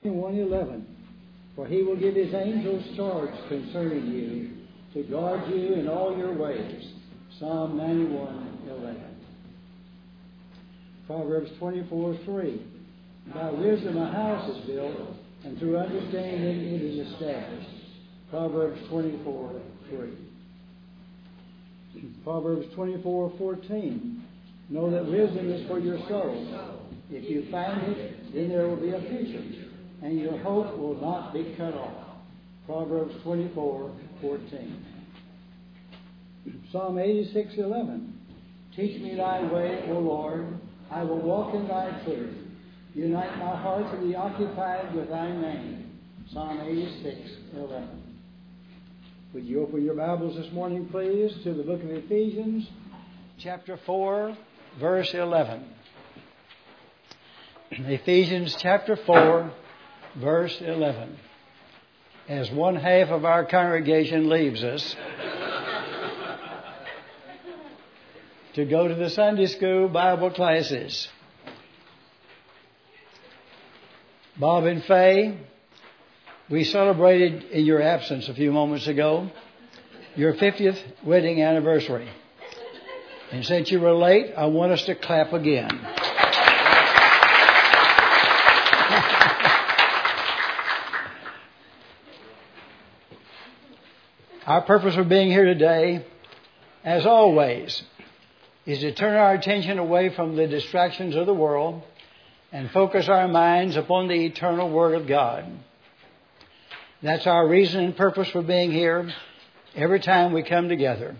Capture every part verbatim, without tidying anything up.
one eleven. For he will give his angels charge concerning you, to guard you in all your ways. Psalm ninety-one eleven. Proverbs twenty-four three. By wisdom a house is built, and through understanding it is established. Proverbs twenty-four three. Proverbs twenty-four fourteen. Know that wisdom is for your soul. If you find it, then there will be a future, and your hope will not be cut off. Proverbs twenty-four fourteen. Psalm eighty-six eleven. Teach me thy way, O Lord. I will walk in thy truth. Unite my heart to be occupied with thy name. Psalm eighty-six eleven. Would you open your Bibles this morning, please, to the book of Ephesians, chapter four, verse eleven. Ephesians chapter four, verse eleven. As one half of our congregation leaves us to go to the Sunday school Bible classes. Bob and Faye, we celebrated in your absence a few moments ago your fiftieth wedding anniversary. And since you were late, I want us to clap again. Our purpose for being here today, as always, is to turn our attention away from the distractions of the world and focus our minds upon the eternal Word of God. That's our reason and purpose for being here every time we come together.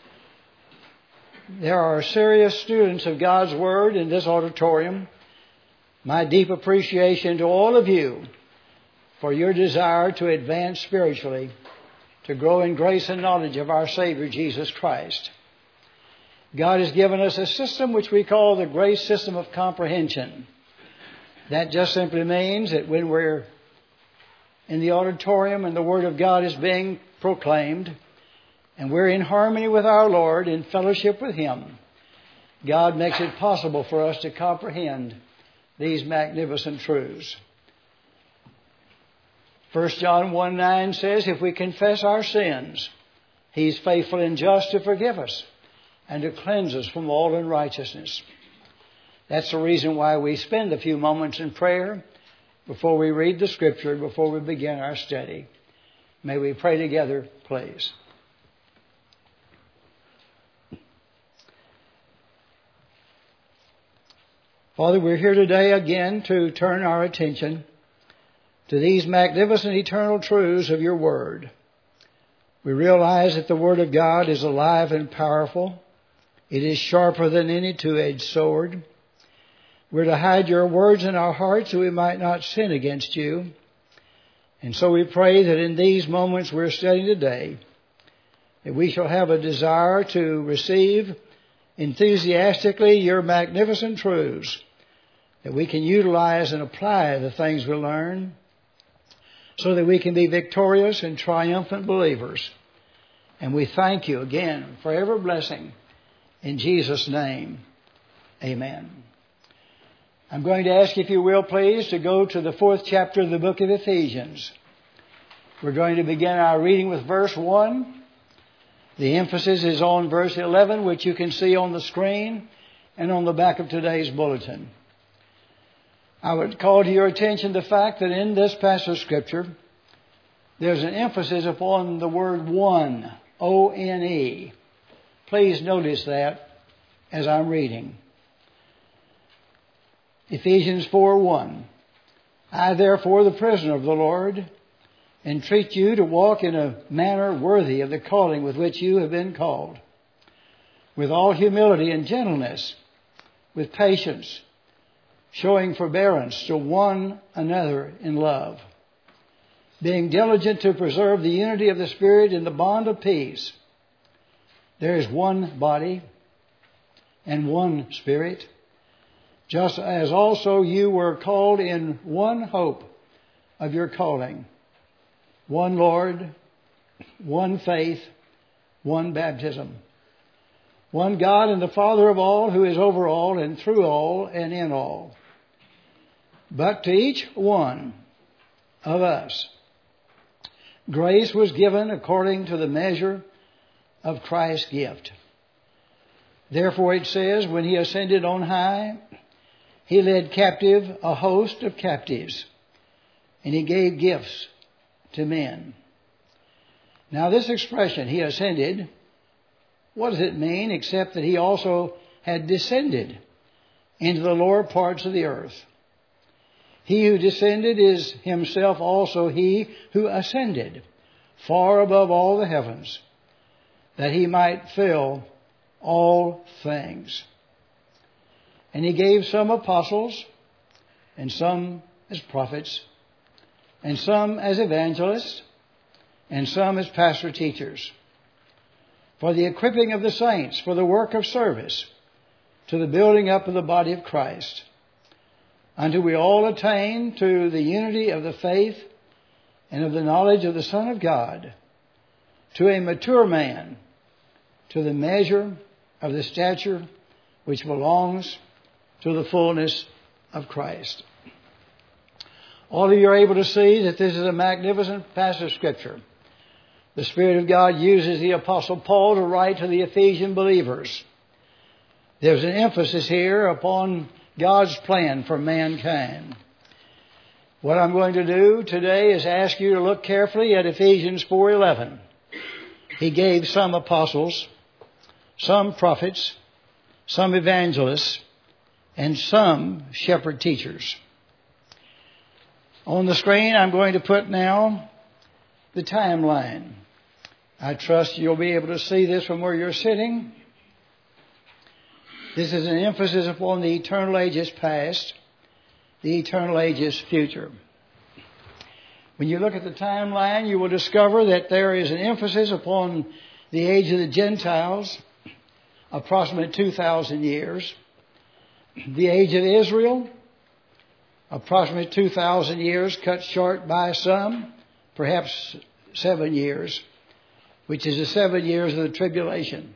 There are serious students of God's Word in this auditorium. My deep appreciation to all of you for your desire to advance spiritually, to grow in grace and knowledge of our Savior, Jesus Christ. God has given us a system which we call the grace system of comprehension. That just simply means that when we're in the auditorium and the Word of God is being proclaimed, and we're in harmony with our Lord, in fellowship with Him, God makes it possible for us to comprehend these magnificent truths. First John one nine says, if we confess our sins, He's faithful and just to forgive us and to cleanse us from all unrighteousness. That's the reason why we spend a few moments in prayer before we read the Scripture, before we begin our study. May we pray together, please. Father, we're here today again to turn our attention to these magnificent eternal truths of your Word. We realize that the Word of God is alive and powerful. It is sharper than any two-edged sword. We're to hide your words in our hearts so we might not sin against you. And so we pray that in these moments we're studying today, that we shall have a desire to receive enthusiastically your magnificent truths, that we can utilize and apply the things we learn, so that we can be victorious and triumphant believers. And we thank you again for every blessing. In Jesus' name, amen. I'm going to ask, if you will, please, to go to the fourth chapter of the book of Ephesians. We're going to begin our reading with verse one. The emphasis is on verse eleven, which you can see on the screen and on the back of today's bulletin. I would call to your attention the fact that in this passage of Scripture, there's an emphasis upon the word one, O N E. Please notice that as I'm reading. Ephesians four one. I, therefore, the prisoner of the Lord, entreat you to walk in a manner worthy of the calling with which you have been called, with all humility and gentleness, with patience, showing forbearance to one another in love, being diligent to preserve the unity of the Spirit in the bond of peace. There is one body and one Spirit, just as also you were called in one hope of your calling, one Lord, one faith, one baptism, one God and the Father of all, who is over all and through all and in all. But to each one of us. Grace was given according to the measure of Christ's gift. Therefore it says, when he ascended on high, he led captive a host of captives, and he gave gifts to men. Now this expression, he ascended, what does it mean except that he also had descended into the lower parts of the earth? He who descended is himself also he who ascended far above all the heavens, that he might fill all things. And he gave some apostles, and some as prophets, and some as evangelists, and some as pastor teachers, for the equipping of the saints, for the work of service, to the building up of the body of Christ, until we all attain to the unity of the faith and of the knowledge of the Son of God, to a mature man, to the measure of the stature which belongs to the fullness of Christ. All of you are able to see that this is a magnificent passage of Scripture. The Spirit of God uses the Apostle Paul to write to the Ephesian believers. There's an emphasis here upon God's plan for mankind. What I'm going to do today is ask you to look carefully at Ephesians four eleven. He gave some apostles, some prophets, some evangelists, and some shepherd teachers. On the screen, I'm going to put now the timeline. I trust you'll be able to see this from where you're sitting. This is an emphasis upon the eternal ages past, the eternal ages future. When you look at the timeline, you will discover that there is an emphasis upon the age of the Gentiles, approximately two thousand years. The age of Israel, approximately two thousand years, cut short by some, perhaps seven years, which is the seven years of the tribulation.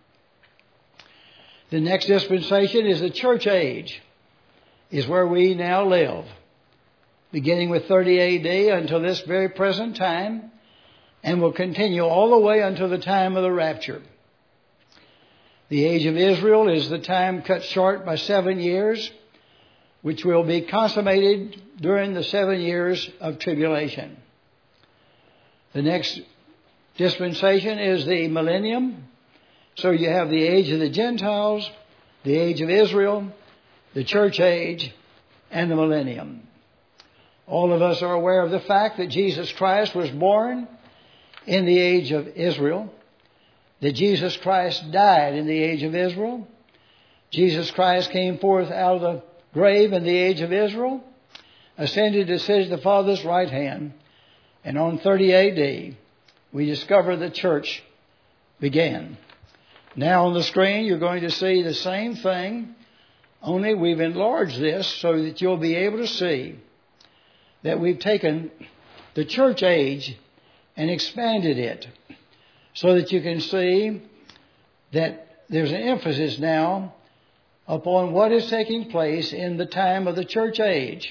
The next dispensation is the church age, is where we now live, beginning with thirty A D until this very present time, and will continue all the way until the time of the rapture. The age of Israel is the time cut short by seven years, which will be consummated during the seven years of tribulation. The next dispensation is the millennium. So you have the age of the Gentiles, the age of Israel, the church age, and the millennium. All of us are aware of the fact that Jesus Christ was born in the age of Israel, that Jesus Christ died in the age of Israel. Jesus Christ came forth out of the grave in the age of Israel, ascended to sit at the Father's right hand, and on thirty A D, we discover the church began. Now on the screen, you're going to see the same thing, only we've enlarged this so that you'll be able to see that we've taken the church age and expanded it so that you can see that there's an emphasis now upon what is taking place in the time of the church age.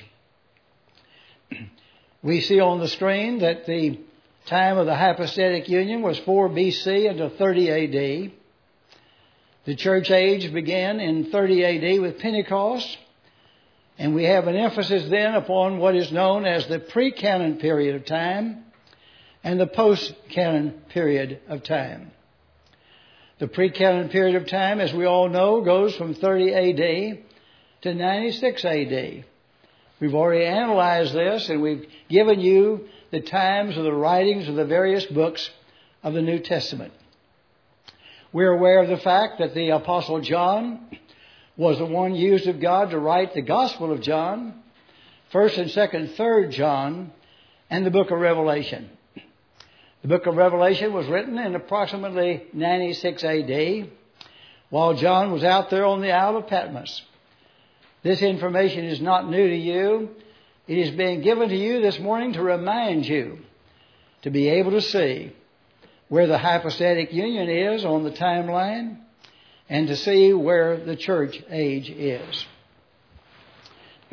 We see on the screen that the time of the hypostatic union was four B C until thirty A D. The church age began in thirty A D with Pentecost, and we have an emphasis then upon what is known as the pre-canon period of time and the post-canon period of time. The pre-canon period of time, as we all know, goes from thirty A D to ninety-six A D. We've already analyzed this, and we've given you the times of the writings of the various books of the New Testament. We're aware of the fact that the Apostle John was the one used of God to write the Gospel of John, First and Second, Third John, and the book of Revelation. The book of Revelation was written in approximately ninety-six A D, while John was out there on the Isle of Patmos. This information is not new to you. It is being given to you this morning to remind you to be able to see where the hypostatic union is on the timeline and to see where the church age is.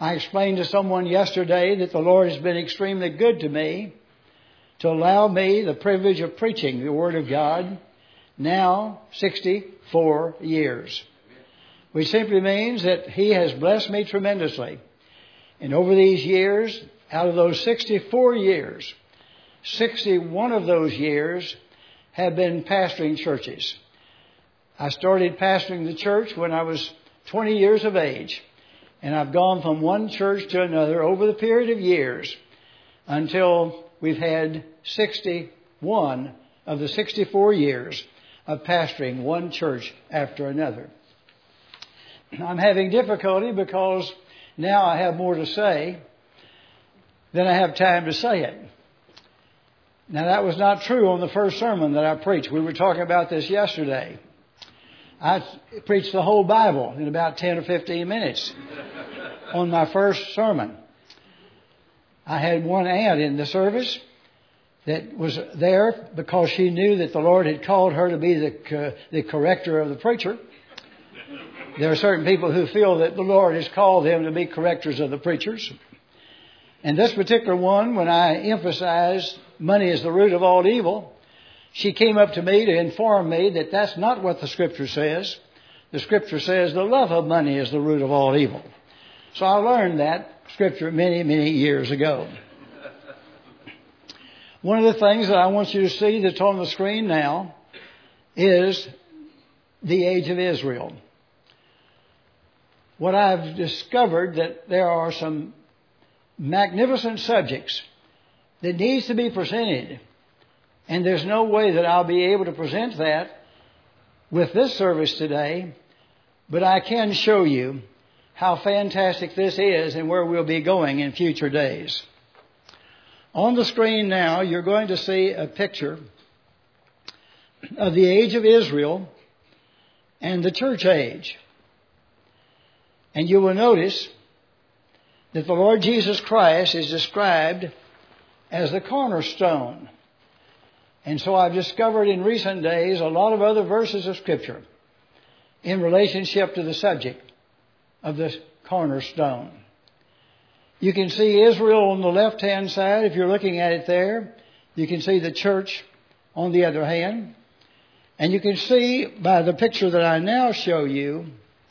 I explained to someone yesterday that the Lord has been extremely good to me to allow me the privilege of preaching the Word of God now sixty-four years. Which simply means that He has blessed me tremendously. And over these years, out of those sixty-four years, sixty-one of those years have been pastoring churches. I started pastoring the church when I was twenty years of age. And I've gone from one church to another over the period of years until we've had sixty-one of the sixty-four years of pastoring one church after another. I'm having difficulty because now I have more to say than I have time to say it. Now, that was not true on the first sermon that I preached. We were talking about this yesterday. I preached the whole Bible in about ten or fifteen minutes on my first sermon. I had one aunt in the service that was there because she knew that the Lord had called her to be the, the corrector of the preacher. There are certain people who feel that the Lord has called them to be correctors of the preachers. And this particular one, when I emphasized money is the root of all evil, she came up to me to inform me that that's not what the Scripture says. The Scripture says the love of money is the root of all evil. So I learned that Scripture many, many years ago. One of the things that I want you to see that's on the screen now is the age of Israel. What I've discovered that there are some magnificent subjects that needs to be presented. And there's no way that I'll be able to present that with this service today. But I can show you how fantastic this is and where we'll be going in future days. On the screen now, you're going to see a picture of the age of Israel and the church age. And you will notice that the Lord Jesus Christ is described as the cornerstone. And so I've discovered in recent days a lot of other verses of Scripture in relationship to the subject of the cornerstone. You can see Israel on the left-hand side, if you're looking at it there. You can see the church on the other hand. And you can see by the picture that I now show you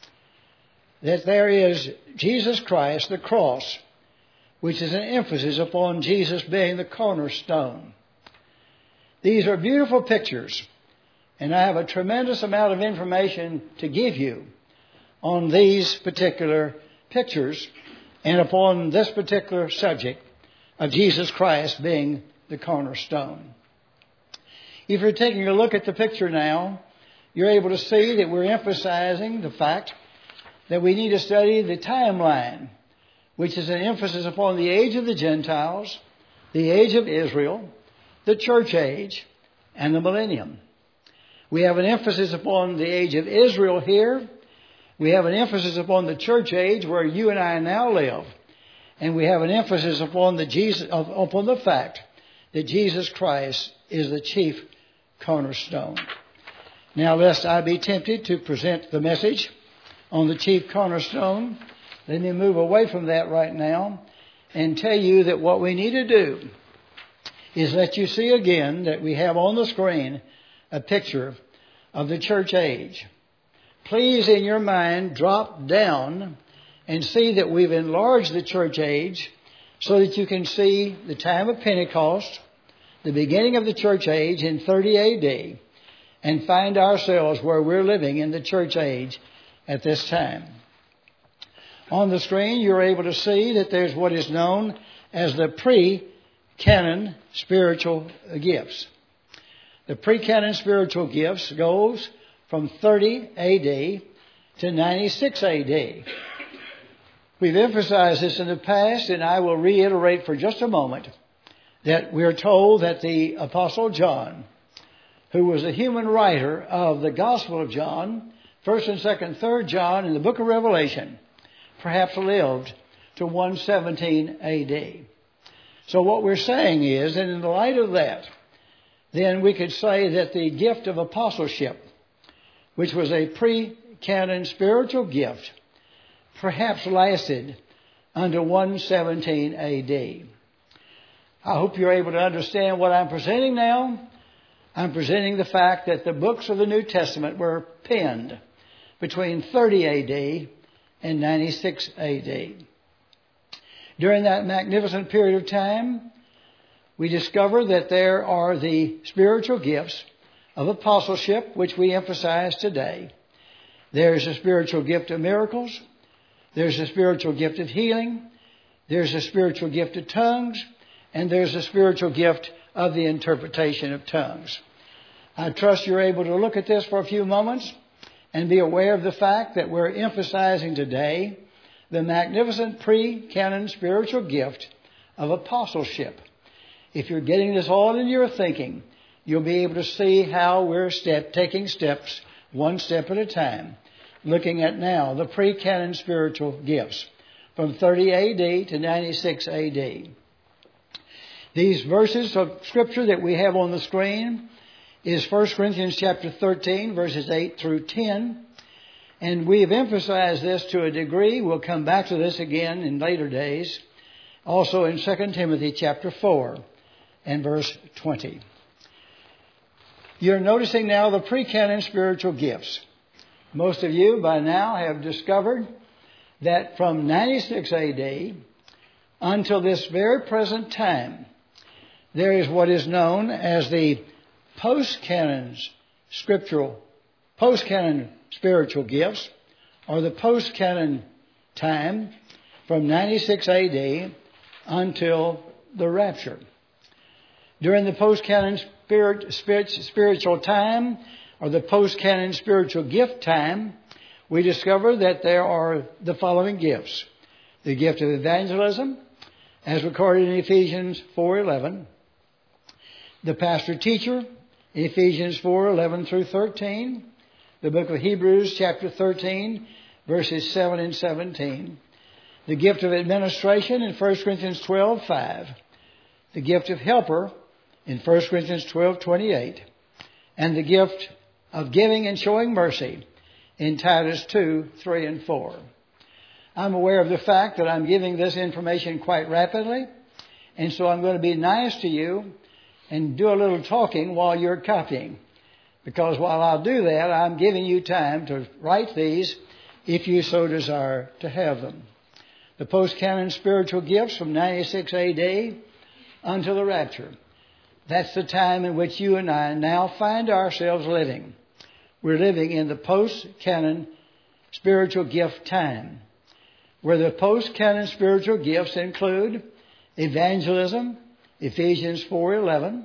that there is Jesus Christ, the cross, which is an emphasis upon Jesus being the cornerstone. These are beautiful pictures, and I have a tremendous amount of information to give you on these particular pictures and upon this particular subject of Jesus Christ being the cornerstone. If you're taking a look at the picture now, you're able to see that we're emphasizing the fact that we need to study the timeline, which is an emphasis upon the age of the Gentiles, the age of Israel, the church age, and the millennium. We have an emphasis upon the age of Israel here. We have an emphasis upon the church age where you and I now live. And we have an emphasis upon the Jesus, upon the fact that Jesus Christ is the chief cornerstone. Now, lest I be tempted to present the message on the chief cornerstone, let me move away from that right now and tell you that what we need to do is let you see again that we have on the screen a picture of the church age. Please, in your mind, drop down and see that we've enlarged the church age so that you can see the time of Pentecost, the beginning of the church age in thirty A D, and find ourselves where we're living in the church age at this time. On the screen, you're able to see that there's what is known as the pre-canon spiritual gifts. The pre-canon spiritual gifts goes from thirty A D to ninety-six A D. We've emphasized this in the past, and I will reiterate for just a moment that we're told that the Apostle John, who was a human writer of the Gospel of John, First and Second, Third John, in the book of Revelation, perhaps lived to one seventeen A D. So what we're saying is that in the light of that, then we could say that the gift of apostleship, which was a pre-canon spiritual gift, perhaps lasted until one seventeen A D. I hope you're able to understand what I'm presenting now. I'm presenting the fact that the books of the New Testament were penned between thirty A D and ninety-six A D. During that magnificent period of time, we discover that there are the spiritual gifts of apostleship, which we emphasize today. There's a spiritual gift of miracles. There's a spiritual gift of healing. There's a spiritual gift of tongues. And there's a spiritual gift of the interpretation of tongues. I trust you're able to look at this for a few moments and be aware of the fact that we're emphasizing today the magnificent pre-canon spiritual gift of apostleship. If you're getting this all in your thinking, you'll be able to see how we're step, taking steps, one step at a time, looking at now the pre-canon spiritual gifts from thirty A D to ninety-six A D. These verses of Scripture that we have on the screen is First Corinthians chapter thirteen, verses eight through ten. And we have emphasized this to a degree. We'll come back to this again in later days. Also in Second Timothy chapter four and verse twenty. You're noticing now the pre-canon spiritual gifts. Most of you by now have discovered that from ninety-six A D until this very present time, there is what is known as the post-canon scriptural, post-canon spiritual gifts, or the post-canon time from ninety-six A D until the rapture. During the post-canon spirit, spirit, spiritual time, or the post-canon spiritual gift time, we discover that there are the following gifts. The gift of evangelism, as recorded in Ephesians four eleven. The pastor-teacher, Ephesians four eleven through thirteen. The book of Hebrews, chapter thirteen, verses seven and seventeen. The gift of administration in First Corinthians twelve five. The gift of helper in First Corinthians twelve twenty-eight. And the gift of giving and showing mercy in Titus two three and four. I'm aware of the fact that I'm giving this information quite rapidly, and so I'm going to be nice to you and do a little talking while you're copying. Because while I'll do that, I'm giving you time to write these if you so desire to have them. The post-canon spiritual gifts from ninety-six A D until the rapture. That's the time in which you and I now find ourselves living. We're living in the post-canon spiritual gift time, where the post-canon spiritual gifts include evangelism, Ephesians four eleven,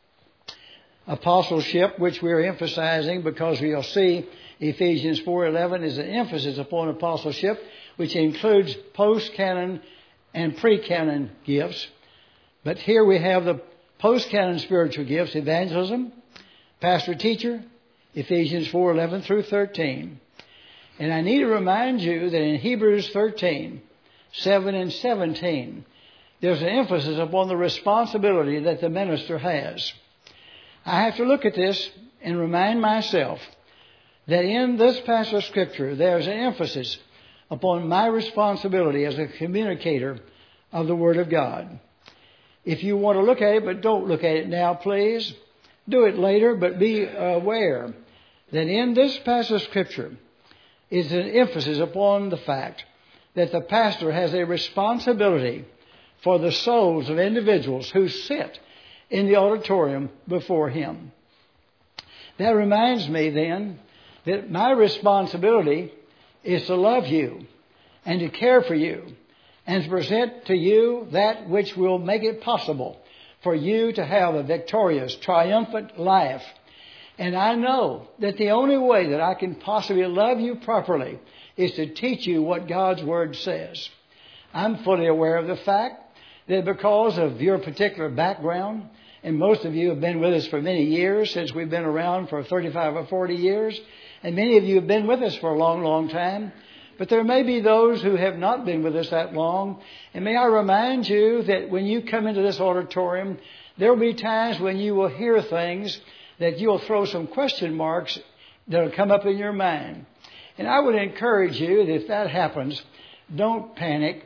apostleship, which we're emphasizing because we'll see Ephesians four eleven is an emphasis upon apostleship, which includes post-canon and pre-canon gifts. But here we have the post-canon spiritual gifts, evangelism, pastor-teacher, Ephesians four eleven through thirteen. And I need to remind you that in Hebrews thirteen, seven and seventeen, there's an emphasis upon the responsibility that the minister has. I have to look at this and remind myself that in this passage of Scripture, there's an emphasis upon my responsibility as a communicator of the Word of God. If you want to look at it, but don't look at it now, please. Do it later, but be aware that in this passage of Scripture is an emphasis upon the fact that the pastor has a responsibility for the souls of individuals who sit in the auditorium before him. That reminds me then that my responsibility is to love you and to care for you and to present to you that which will make it possible for you to have a victorious, triumphant life. And I know that the only way that I can possibly love you properly is to teach you what God's Word says. I'm fully aware of the fact that because of your particular background, and most of you have been with us for many years, since we've been around for thirty-five or forty years, and many of you have been with us for a long, long time. But there may be those who have not been with us that long. And may I remind you that when you come into this auditorium, there will be times when you will hear things that you'll throw some question marks that will come up in your mind. And I would encourage you that if that happens, don't panic.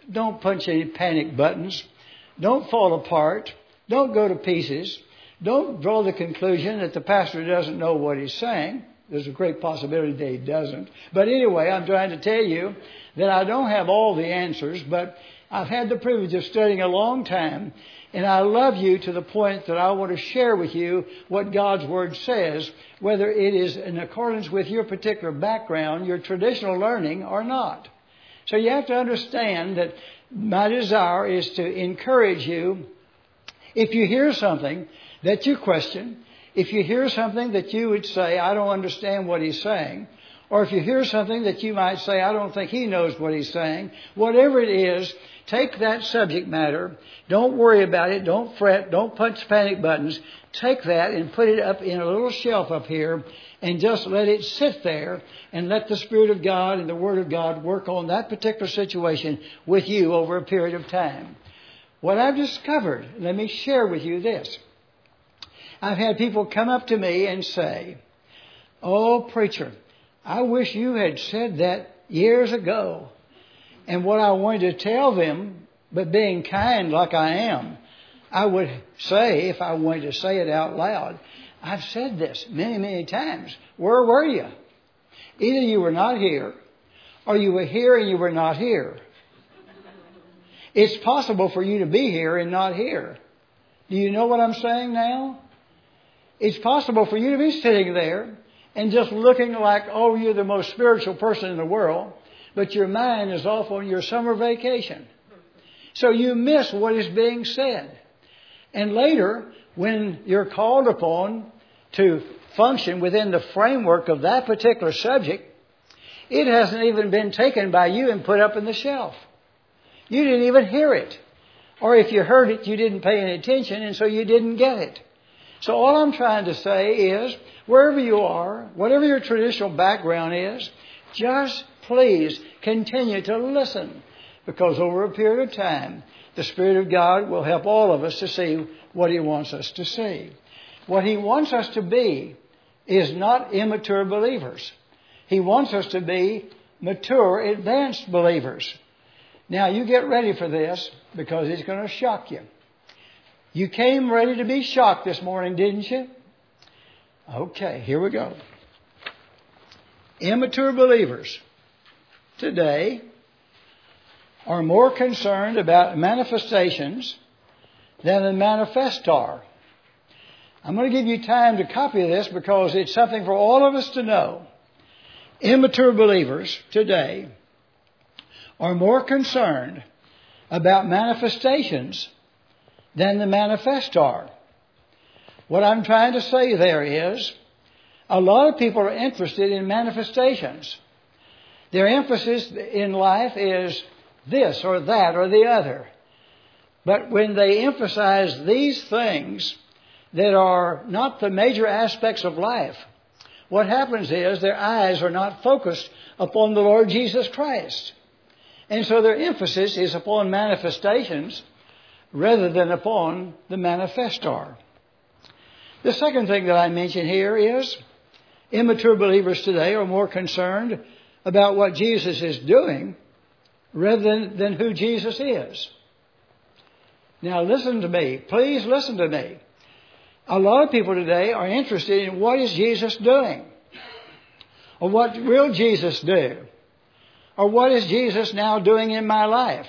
Don't punch any panic buttons. Don't fall apart. Don't go to pieces. Don't draw the conclusion that the pastor doesn't know what he's saying. There's a great possibility that he doesn't. But anyway, I'm trying to tell you that I don't have all the answers, but I've had the privilege of studying a long time, and I love you to the point that I want to share with you what God's Word says, whether it is in accordance with your particular background, your traditional learning, or not. So you have to understand that my desire is to encourage you. If you hear something that you question, if you hear something that you would say, I don't understand what he's saying, or if you hear something that you might say, I don't think he knows what he's saying, whatever it is, take that subject matter. Don't worry about it. Don't fret. Don't punch panic buttons. Take that and put it up in a little shelf up here and just let it sit there and let the Spirit of God and the Word of God work on that particular situation with you over a period of time. What I've discovered, let me share with you this. I've had people come up to me and say, oh, preacher, I wish you had said that years ago. And what I wanted to tell them, but being kind like I am, I would say, if I wanted to say it out loud, I've said this many, many times. Where were you? Either you were not here, or you were here and you were not here. It's possible for you to be here and not here. Do you know what I'm saying now? It's possible for you to be sitting there and just looking like, oh, you're the most spiritual person in the world, but your mind is off on your summer vacation. So you miss what is being said. And later, when you're called upon to function within the framework of that particular subject, it hasn't even been taken by you and put up in the shelf. You didn't even hear it. Or if you heard it, you didn't pay any attention, and so you didn't get it. So all I'm trying to say is, wherever you are, whatever your traditional background is, just please continue to listen. Because over a period of time, the Spirit of God will help all of us to see what He wants us to see. What He wants us to be is not immature believers. He wants us to be mature, advanced believers. Now, you get ready for this because it's going to shock you. You came ready to be shocked this morning, didn't you? Okay, here we go. Immature believers today are more concerned about manifestations than the manifestar. I'm going to give you time to copy this because it's something for all of us to know. Immature believers today are more concerned about manifestations than the manifestar. What I'm trying to say there is, a lot of people are interested in manifestations. Their emphasis in life is this or that or the other. But when they emphasize these things that are not the major aspects of life, what happens is their eyes are not focused upon the Lord Jesus Christ. And so their emphasis is upon manifestations rather than upon the manifestar. The second thing that I mention here is immature believers today are more concerned about what Jesus is doing rather than, than who Jesus is. Now listen to me. Please listen to me. A lot of people today are interested in what is Jesus doing? Or what will Jesus do? Or what is Jesus now doing in my life?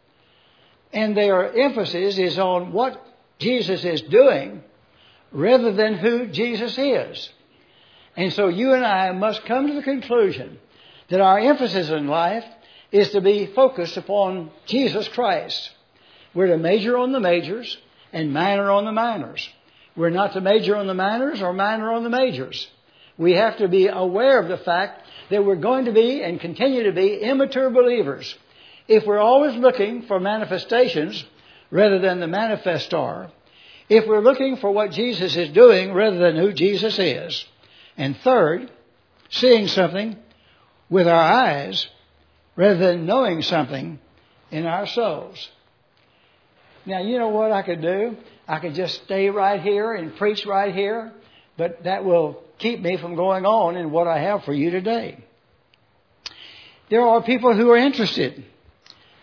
And their emphasis is on what Jesus is doing rather than who Jesus is. And so you and I must come to the conclusion that our emphasis in life is to be focused upon Jesus Christ. We're to major on the majors and minor on the minors. We're not to major on the minors or minor on the majors. We have to be aware of the fact that we're going to be and continue to be immature believers if we're always looking for manifestations rather than the manifestar, if we're looking for what Jesus is doing rather than who Jesus is. And third, seeing something with our eyes rather than knowing something in our souls. Now, you know what I could do? I could just stay right here and preach right here, but that will keep me from going on in what I have for you today. There are people who are interested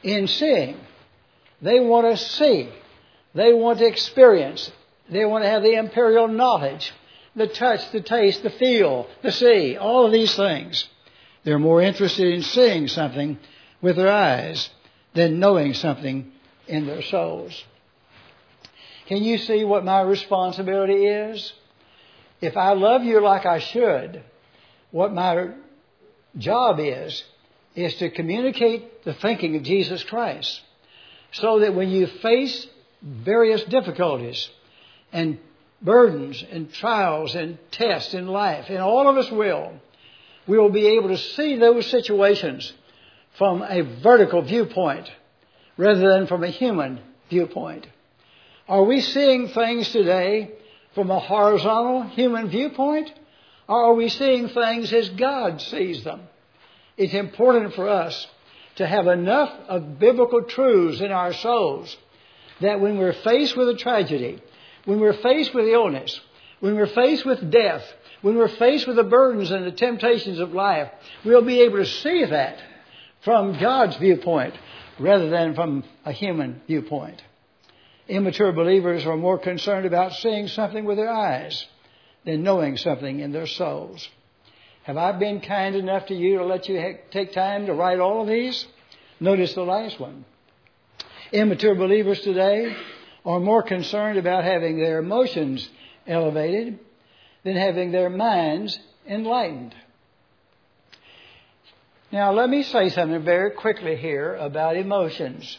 in seeing. They want to see. They want to experience. They want to have the imperial knowledge, the touch, the taste, the feel, the see, all of these things. They're more interested in seeing something with their eyes than knowing something in their souls. Can you see what my responsibility is? If I love you like I should, what my job is, is to communicate the thinking of Jesus Christ, so that when you face various difficulties and burdens and trials and tests in life, and all of us will, we will be able to see those situations from a vertical viewpoint rather than from a human viewpoint. Are we seeing things today from a horizontal human viewpoint, or are we seeing things as God sees them? It's important for us to have enough of biblical truths in our souls that when we're faced with a tragedy, when we're faced with illness, when we're faced with death, when we're faced with the burdens and the temptations of life, we'll be able to see that from God's viewpoint rather than from a human viewpoint. Immature believers are more concerned about seeing something with their eyes than knowing something in their souls. Have I been kind enough to you to let you ha- take time to write all of these? Notice the last one. Immature believers today are more concerned about having their emotions elevated than having their minds enlightened. Now, let me say something very quickly here about emotions.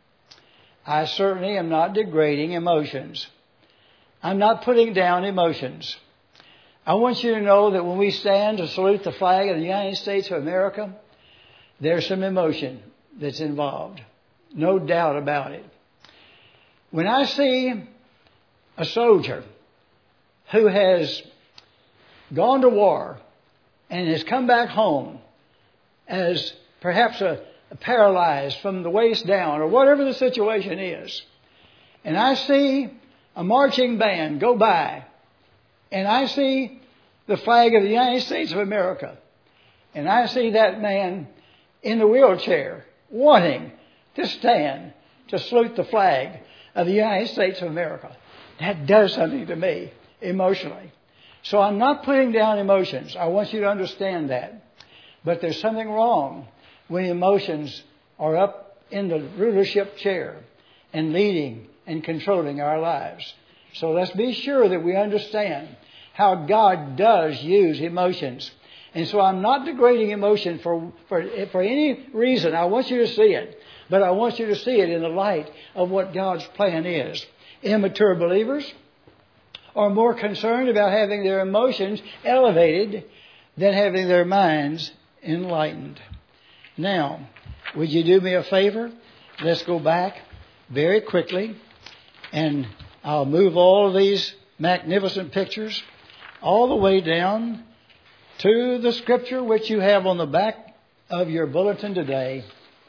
I certainly am not degrading emotions. I'm not putting down emotions. I want you to know that when we stand to salute the flag of the United States of America, there's some emotion that's involved. No doubt about it. When I see a soldier who has gone to war and has come back home as perhaps a, a paralyzed from the waist down or whatever the situation is, and I see a marching band go by, and I see the flag of the United States of America, and I see that man in the wheelchair wanting to stand to salute the flag of the United States of America, that does something to me emotionally. So I'm not putting down emotions. I want you to understand that. But there's something wrong when emotions are up in the rulership chair and leading and controlling our lives. So let's be sure that we understand how God does use emotions. And so I'm not degrading emotion for, for, for any reason. I want you to see it. But I want you to see it in the light of what God's plan is. Immature believers are more concerned about having their emotions elevated than having their minds enlightened. Now, would you do me a favor? Let's go back very quickly, and I'll move all of these magnificent pictures all the way down to the scripture which you have on the back of your bulletin today.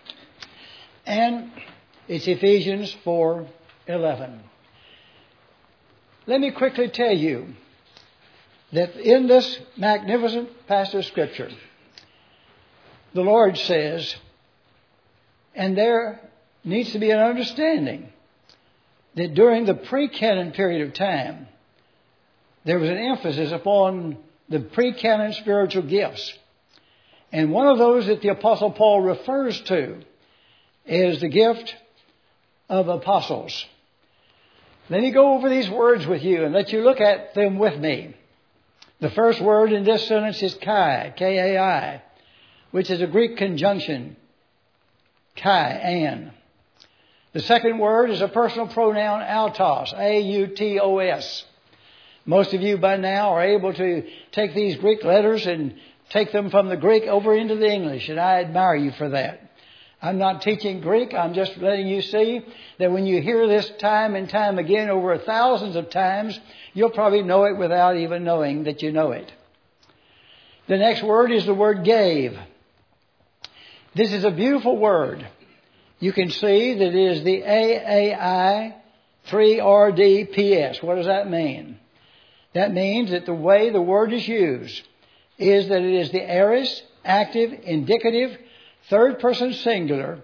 And it's Ephesians four eleven. Let me quickly tell you that in this magnificent passage of Scripture, the Lord says, and there needs to be an understanding that during the pre-canon period of time, there was an emphasis upon the pre-canon spiritual gifts. And one of those that the Apostle Paul refers to is the gift of apostles. Let me go over these words with you and let you look at them with me. The first word in this sentence is kai, K A I, which is a Greek conjunction, kai, and. The second word is a personal pronoun, autos, A U T O S. Most of you by now are able to take these Greek letters and take them from the Greek over into the English, and I admire you for that. I'm not teaching Greek. I'm just letting you see that when you hear this time and time again over thousands of times, you'll probably know it without even knowing that you know it. The next word is the word gave. This is a beautiful word. You can see that it is the A A I three R D P S. What does that mean? That means that the way the word is used is that it is the aorist, active, indicative, third person singular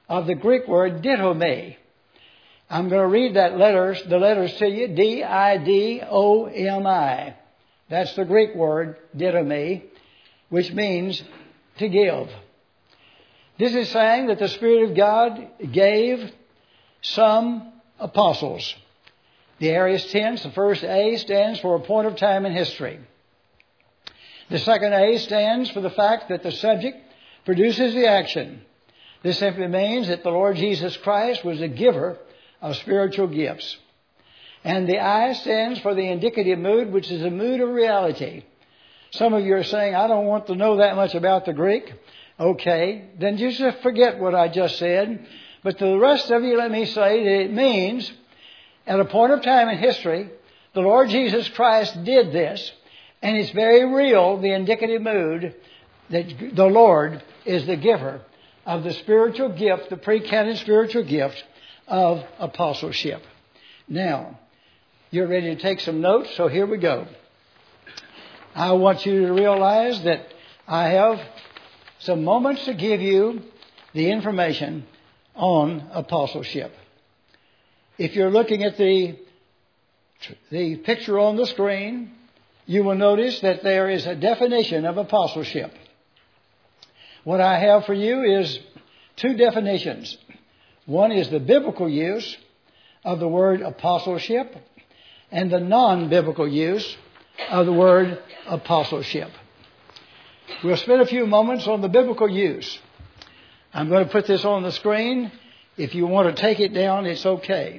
of the Greek word didomi. I'm going to read that letters, the letters to you, D I D O M I. That's the Greek word, didomi, which means to give. This is saying that the Spirit of God gave some apostles. The aorist tense, the first A, stands for a point of time in history. The second A stands for the fact that the subject produces the action. This simply means that the Lord Jesus Christ was the giver of spiritual gifts. And the I stands for the indicative mood, which is a mood of reality. Some of you are saying, I don't want to know that much about the Greek. Okay, then just forget what I just said. But to the rest of you, let me say that it means, at a point of time in history, the Lord Jesus Christ did this. And it's very real, the indicative mood, that the Lord is the giver of the spiritual gift, the pre-canon spiritual gift of apostleship. Now, you're ready to take some notes, so here we go. I want you to realize that I have some moments to give you the information on apostleship. If you're looking at the, the picture on the screen, you will notice that there is a definition of apostleship. What I have for you is two definitions. One is the biblical use of the word apostleship and the non-biblical use of the word apostleship. We'll spend a few moments on the biblical use. I'm going to put this on the screen. If you want to take it down, it's okay.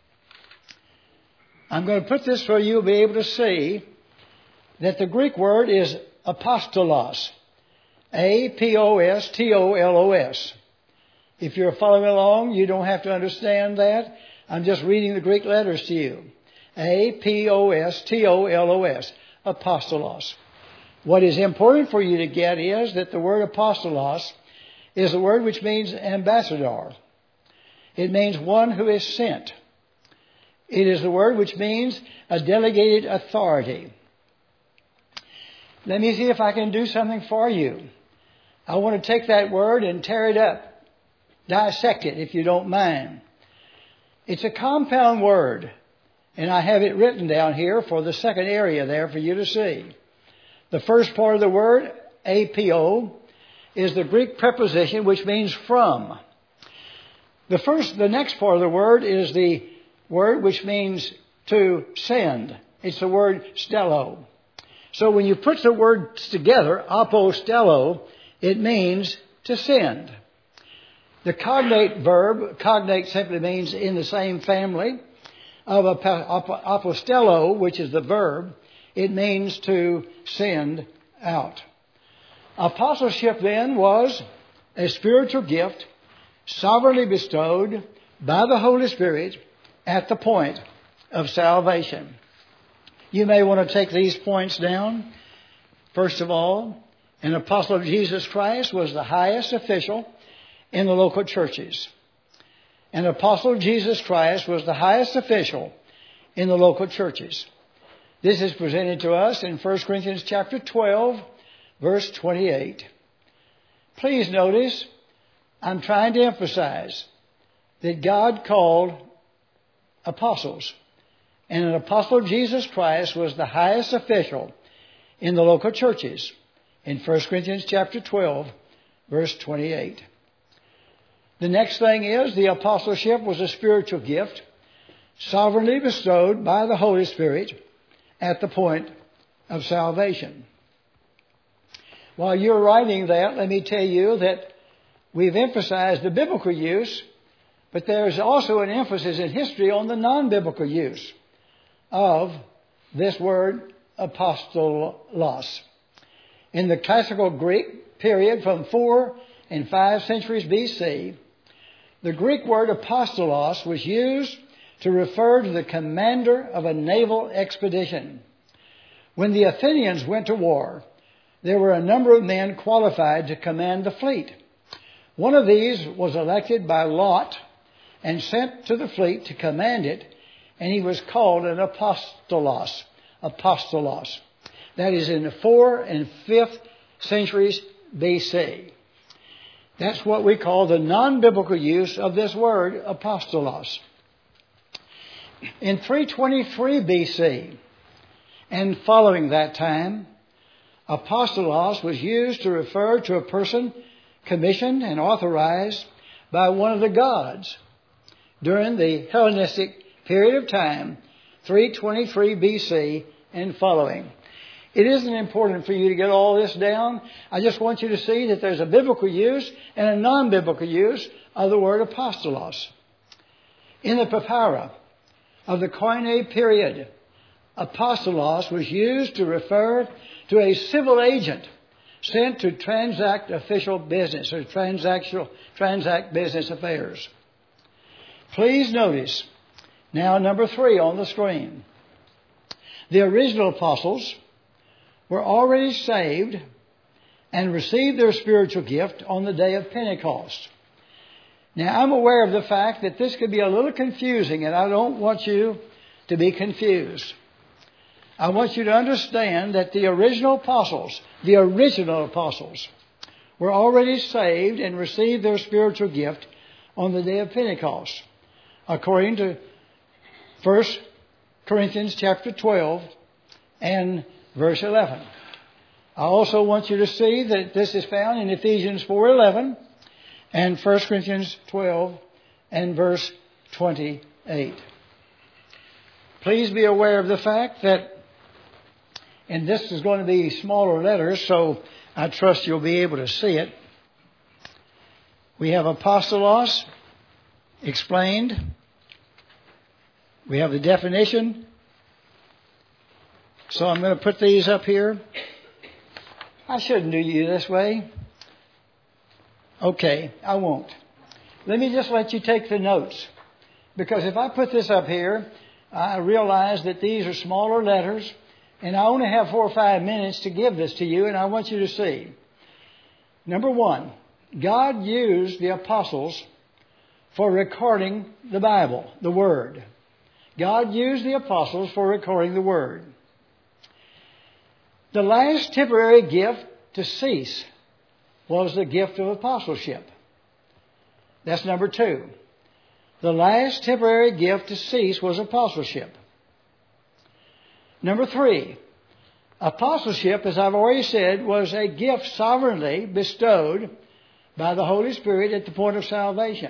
I'm going to put this so you'll be able to see that the Greek word is apostolos. A P O S T O L O S. If you're following along, you don't have to understand that. I'm just reading the Greek letters to you. A P O S T O L O S. Apostolos. What is important for you to get is that the word apostolos is a word which means ambassador. It means one who is sent. It is the word which means a delegated authority. Let me see if I can do something for you. I want to take that word and tear it up. Dissect it, if you don't mind. It's a compound word, and I have it written down here for the second area there for you to see. The first part of the word, apo, is the Greek preposition which means from. The first, the next part of the word is the word which means to send. It's the word stello. So when you put the words together, apostello, it means to send. The cognate verb, cognate simply means in the same family of apostello, which is the verb. It means to send out. Apostleship then was a spiritual gift sovereignly bestowed by the Holy Spirit at the point of salvation. You may want to take these points down. First of all, an apostle of Jesus Christ was the highest official in the local churches. An apostle of Jesus Christ was the highest official in the local churches. This is presented to us in First Corinthians chapter twelve, verse twenty-eight. Please notice, I'm trying to emphasize that God called apostles. And an apostle of Jesus Christ was the highest official in the local churches in First Corinthians chapter twelve, verse twenty-eight. The next thing is the apostleship was a spiritual gift sovereignly bestowed by the Holy Spirit at the point of salvation. While you're writing that, let me tell you that we've emphasized the biblical use, but there's also an emphasis in history on the non-biblical use of this word apostolos. In the classical Greek period from four and five centuries B C, the Greek word apostolos was used to refer to the commander of a naval expedition. When the Athenians went to war, there were a number of men qualified to command the fleet. One of these was elected by lot and sent to the fleet to command it, and he was called an apostolos. Apostolos. That is in the fourth and fifth centuries B C. That's what we call the non-biblical use of this word, apostolos. In three twenty-three B C and following that time, apostolos was used to refer to a person commissioned and authorized by one of the gods during the Hellenistic period of time, three twenty-three B C and following. It isn't important for you to get all this down. I just want you to see that there's a biblical use and a non-biblical use of the word apostolos. In the papyri of the Koine period, apostolos was used to refer to a civil agent sent to transact official business or transactional, transact business affairs. Please notice now number three on the screen. The original apostles were already saved and received their spiritual gift on the day of Pentecost. Now, I'm aware of the fact that this could be a little confusing, and I don't want you to be confused. I want you to understand that the original apostles, the original apostles, were already saved and received their spiritual gift on the day of Pentecost, according to First Corinthians chapter twelve and verse eleven. I also want you to see that this is found in Ephesians four eleven and First Corinthians twelve and verse twenty-eight. Please be aware of the fact that, and this is going to be smaller letters, so I trust you'll be able to see it. We have apostolos explained. We have the definition. So I'm going to put these up here. I shouldn't do you this way. Okay, I won't. Let me just let you take the notes. Because if I put this up here, I realize that these are smaller letters, and I only have four or five minutes to give this to you, and I want you to see. Number one, God used the apostles for recording the Bible, the Word. God used the apostles for recording the Word. The last temporary gift to cease was the gift of apostleship. That's number two. The last temporary gift to cease was apostleship. Number three, apostleship, as I've already said, was a gift sovereignly bestowed by the Holy Spirit at the point of salvation.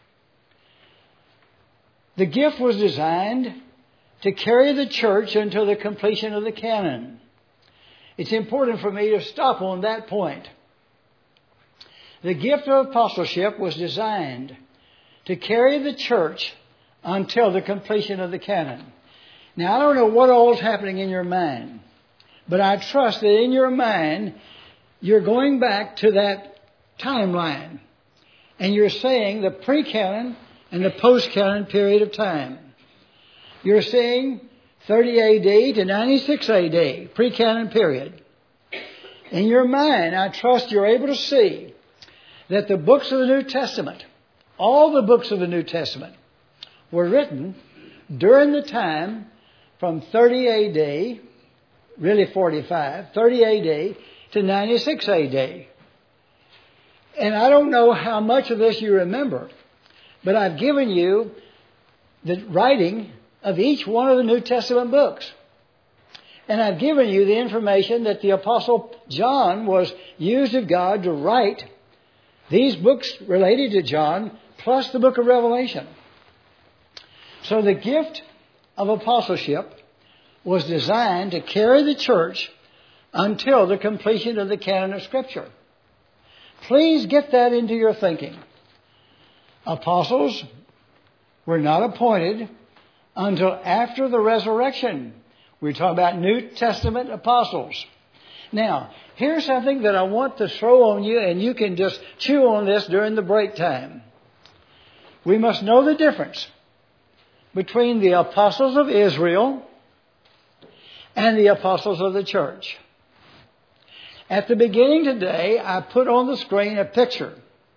The gift was designed to carry the church until the completion of the canon. It's important for me to stop on that point. The gift of apostleship was designed to carry the church until the completion of the canon. Now, I don't know what all is happening in your mind, but I trust that in your mind, you're going back to that timeline, and you're saying the pre-canon and the post-canon period of time. You're saying thirty A D to ninety-six A D, pre-canon period. In your mind, I trust you're able to see that the books of the New Testament, all the books of the New Testament, were written during the time from thirty A D, really forty-five, thirty A D to ninety-six A D. And I don't know how much of this you remember, but I've given you the writing of each one of the New Testament books. And I've given you the information that the Apostle John was used of God to write these books related to John, plus the book of Revelation. So the gift of apostleship was designed to carry the church until the completion of the canon of Scripture. Please get that into your thinking. Apostles were not appointed until after the resurrection. We're talking about New Testament apostles. Now, here's something that I want to throw on you, and you can just chew on this during the break time. We must know the difference between the apostles of Israel and the apostles of the church. At the beginning today, I put on the screen a picture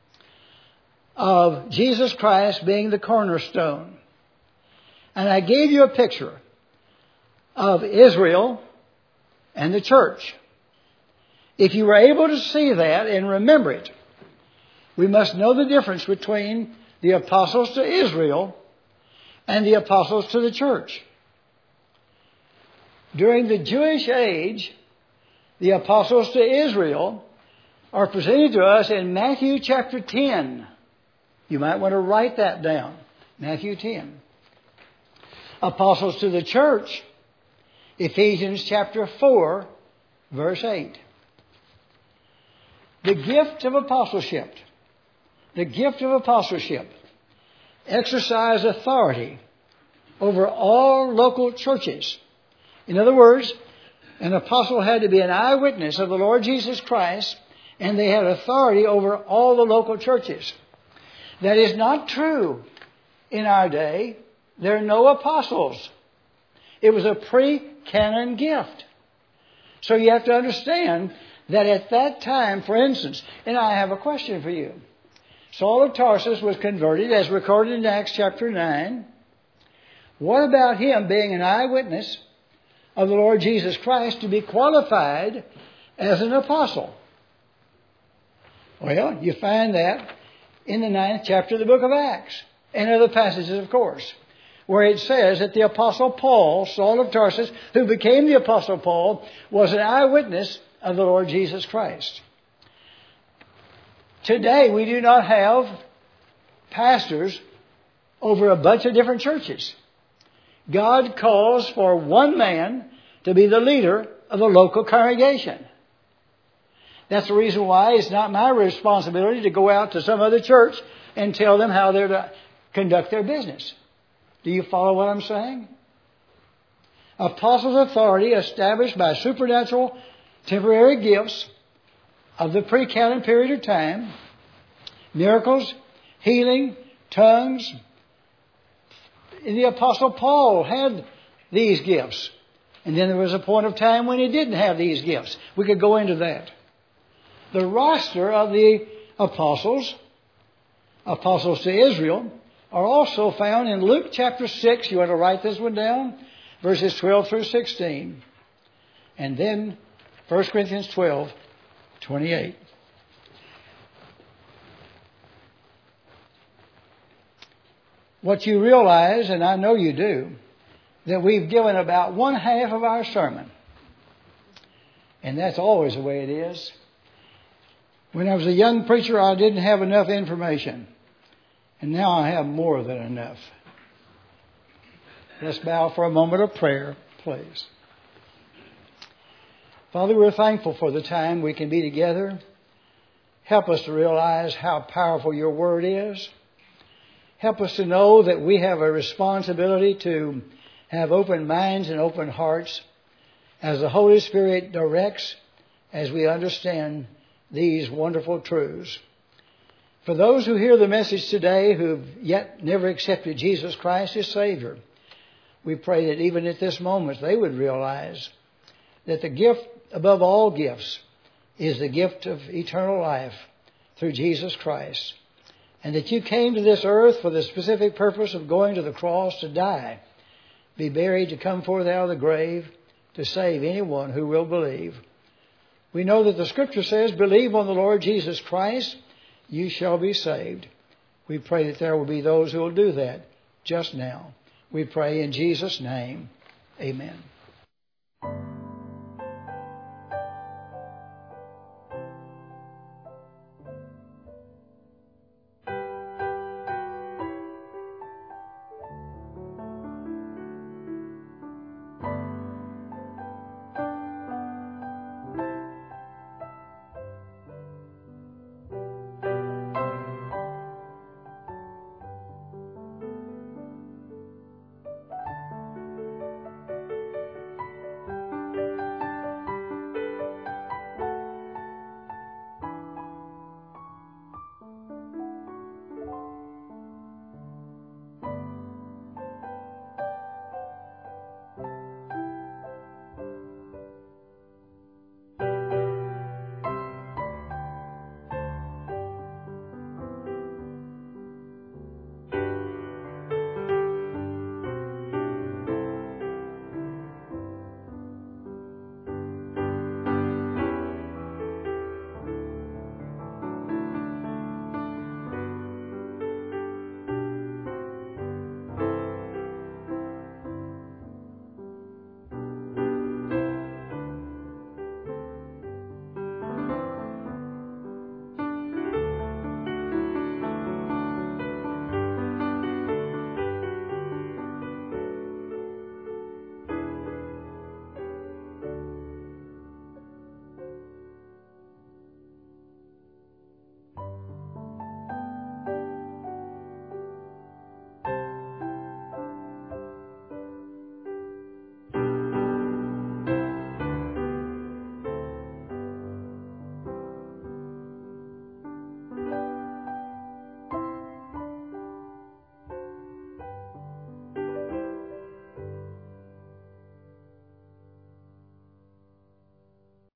of Jesus Christ being the cornerstone. And I gave you a picture of Israel and the church. If you were able to see that and remember it, we must know the difference between the apostles to Israel and the apostles to the church. During the Jewish age, the apostles to Israel are presented to us in Matthew chapter ten. You might want to write that down. Matthew ten. Apostles to the church, Ephesians chapter four, verse eight. The gift of apostleship. The gift of apostleship exercise authority over all local churches. In other words, an apostle had to be an eyewitness of the Lord Jesus Christ, and they had authority over all the local churches. That is not true in our day. There are no apostles. It was a pre-canon gift. So you have to understand that at that time, for instance, and I have a question for you. Saul of Tarsus was converted, as recorded in Acts chapter nine. What about him being an eyewitness of the Lord Jesus Christ to be qualified as an apostle? Well, you find that in the ninth chapter of the book of Acts, and other passages, of course, where it says that the apostle Paul, Saul of Tarsus, who became the apostle Paul, was an eyewitness of the Lord Jesus Christ. Today, we do not have pastors over a bunch of different churches. God calls for one man to be the leader of the local congregation. That's the reason why it's not my responsibility to go out to some other church and tell them how they're to conduct their business. Do you follow what I'm saying? Apostles' authority established by supernatural temporary gifts of the pre-canon period of time, miracles, healing, tongues. And the Apostle Paul had these gifts. And then there was a point of time when he didn't have these gifts. We could go into that. The roster of the apostles, apostles to Israel, are also found in Luke chapter six. You want to write this one down? Verses twelve through sixteen. And then First Corinthians twelve, twenty-eight. What you realize, and I know you do, that we've given about one half of our sermon. And that's always the way it is. When I was a young preacher, I didn't have enough information. And now I have more than enough. Let's bow for a moment of prayer, please. Father, we're thankful for the time we can be together. Help us to realize how powerful your word is. Help us to know that we have a responsibility to have open minds and open hearts as the Holy Spirit directs as we understand these wonderful truths. For those who hear the message today who've yet never accepted Jesus Christ as Savior, we pray that even at this moment they would realize that the gift above all gifts is the gift of eternal life through Jesus Christ. And that you came to this earth for the specific purpose of going to the cross to die, be buried, to come forth out of the grave, to save anyone who will believe. We know that the Scripture says, believe on the Lord Jesus Christ, you shall be saved. We pray that there will be those who will do that just now. We pray in Jesus' name. Amen.